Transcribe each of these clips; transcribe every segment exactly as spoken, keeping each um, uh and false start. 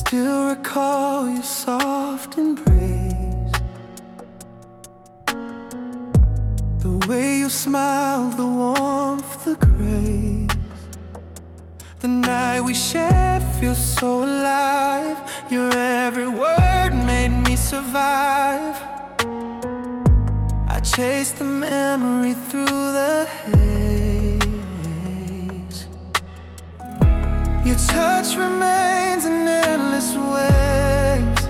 still recall your soft embrace, the way you smiled, the warmth, the grace. The night we shared feels so alive. Your every word made me survive. I chased the memory through the haze. Your touch remains in endless waves.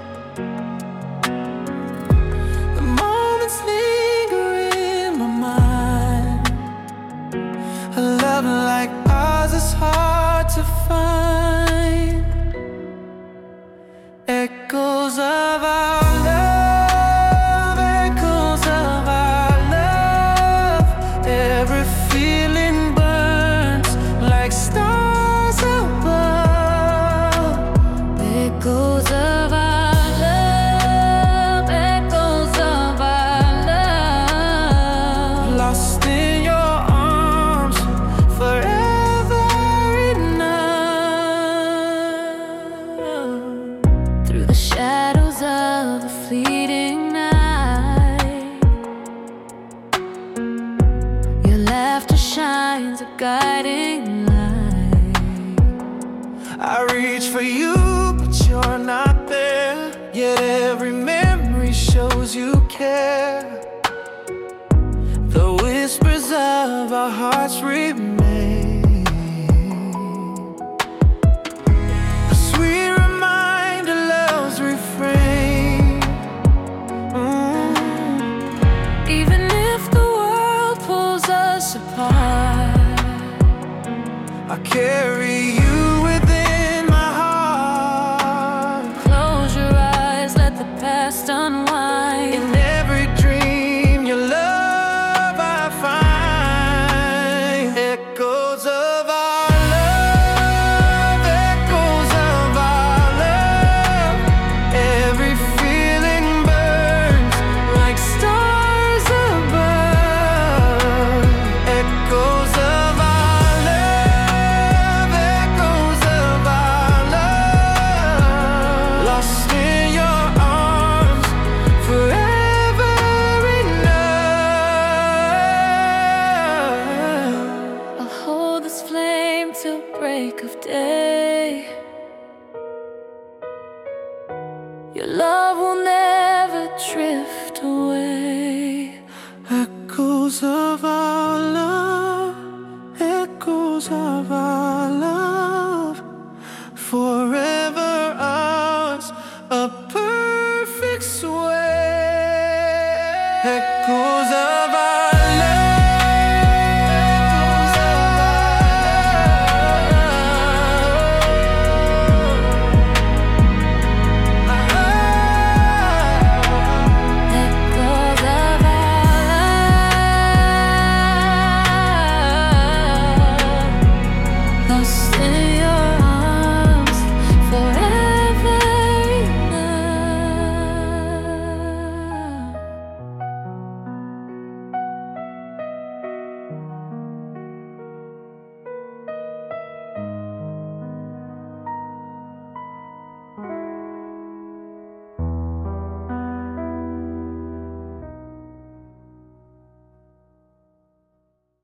The moments linger in my mind. A love like ours is hard to find. Echoes of our love, echoes of our love. Every feeling burns like stars above. Echoes of our love, echoes of our love. Lost in your arms forever enough. Through the shadows of the fleeting night, your laughter shines a guiding light. I reach for you, but you're not there. Yet every memory shows you care. The whispers of our hearts remain, a sweet reminder, love's refrain. Mm. Even if the world pulls us apart, I carry you within my heart. Close your eyes, let the past unwind. In every dream, your love I find. Echoes of our love, echoes of our love. Every feeling burns like stars above. Echoes of our love, echoes of our love. Lost in your arms forever enough. I'll hold this flame till break of day. Your love will never drift away.